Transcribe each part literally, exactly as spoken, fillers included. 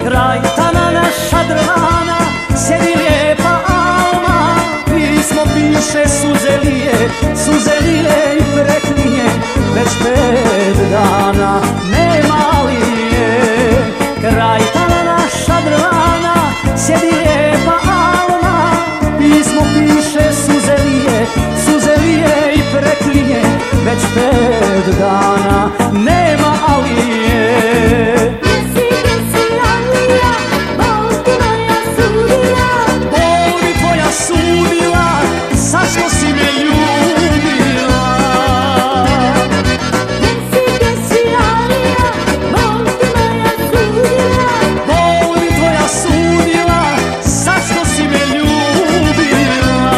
Kraj tana naša drvana sjedi lijepa alma, pismo piše suze lije, suze lije i preklinje, već pet dana nema li je. Kraj tana naša drvana sjedi lijepa alma, pismo piše suze lije, suze lije i preklinje, već pet dana nema ali je. Zašto si me ljubila? Reci gdje si Alija, bol ti moja sudila. Bol mi tvoja sudila, zašto si me ljubila?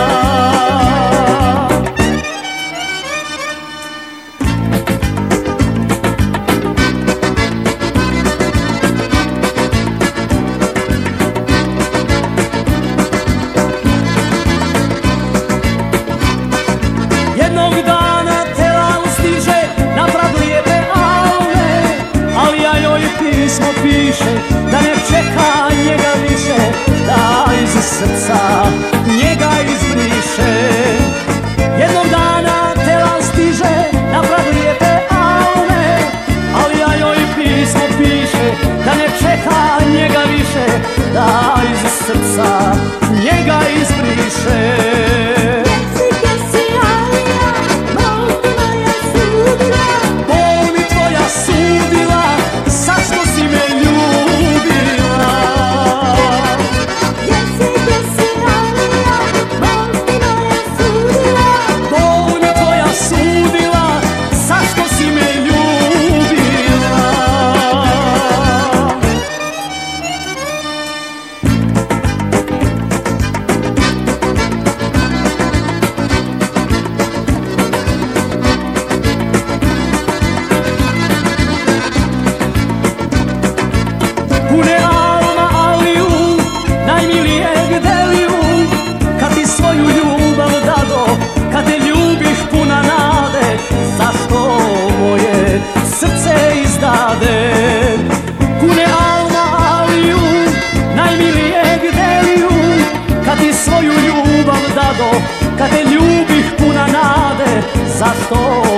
Jednog dana tela ustiže na prag lijepe alme, ali ja joj pismo piše da ne čeka njega više, da iz srca njega izbriše. Jednog dana tela stiže na prag lijepe alme, ali ja joj pismo piše da ne čeka njega više, da iz srca njega izbriše. Pune alma aliju, najmilijeg deliju, kad ti svoju ljubav dado, kad te ljubih puna nade, zašto moje srce izdade? Pune alma aliju, najmilijeg deliju, kad ti svoju ljubav dado, kad te ljubih puna nade, zašto